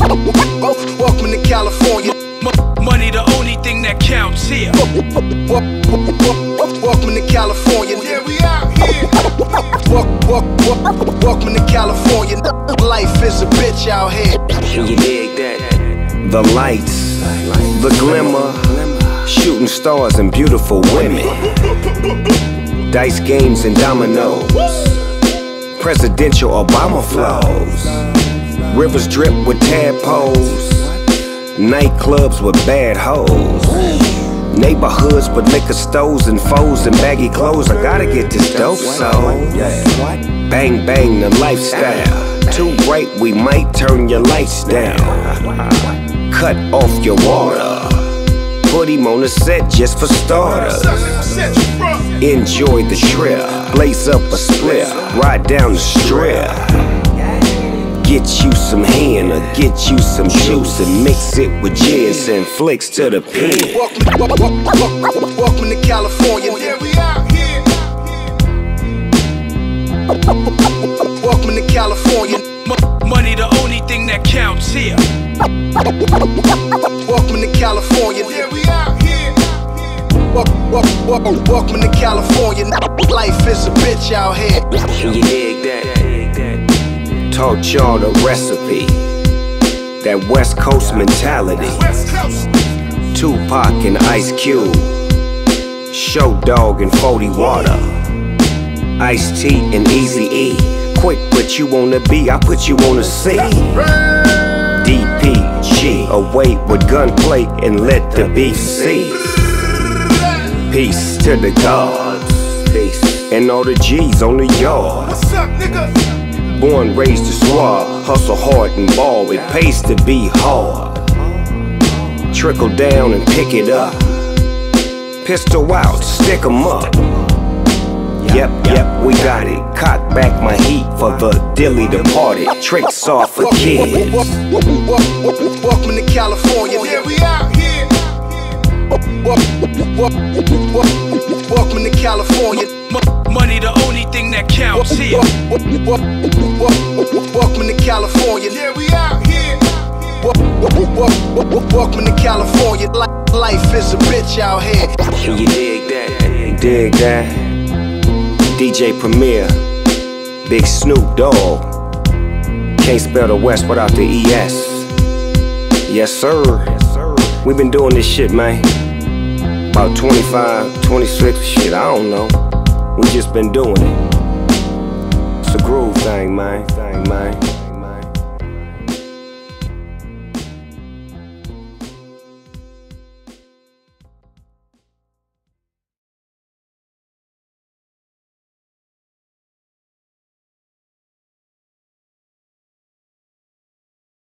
Welcome to California. Money the only thing that counts here. Welcome to California. Yeah, we out here. Welcome to California. Life is a bitch out here. Can you dig that? The lights, the glimmer, shooting stars and beautiful women, dice games and dominoes, presidential Obama flows, rivers drip with tadpoles, nightclubs with bad hoes, neighborhoods with liquor stores and foes and baggy clothes. I gotta get this dope, so bang bang the lifestyle. Too bright, we might turn your lights down. Cut off your water. Put him on the set just for starters. Enjoy the trip. Blaze up a split. Ride down the strip. Get you some hen or get you some juice and mix it with gins and flicks to the pen. Welcome to California. Yeah, we out here. Welcome to California. Money the only thing that counts here. Welcome to California. Yeah, we out here. Welcome to California. Life is a bitch out here. Can you dig that? Taught y'all the recipe, that West Coast mentality. West Coast. Tupac and Ice Cube, Show Dog and 40 Water, Ice-T and Eazy-E. Quick, but you wanna be, I put you on a C. DPG, away with gunplay and let the beef cease. Peace to the gods, peace, and all the G's on the yard. What's up, nigga? Born, raised to swab, hustle hard and ball. It pays to be hard. Trickle down and pick it up. Pistol out, stick 'em up. Yep, we got it. Cock back my heat for the dilly departed. Tricks off for kids. Welcome to California. Yeah, we out here. Welcome to California. Money the only thing that counts here. Welcome to California. Yeah, we out here. Welcome to California. Life is a bitch out here. Can you dig that? Dig that? DJ Premier, Big Snoop Dogg. Can't spell the West without the ES. Yes, sir. We been doing this shit, man. About 25, 26, shit, I don't know. We just been doing it. It's a groove thing, man.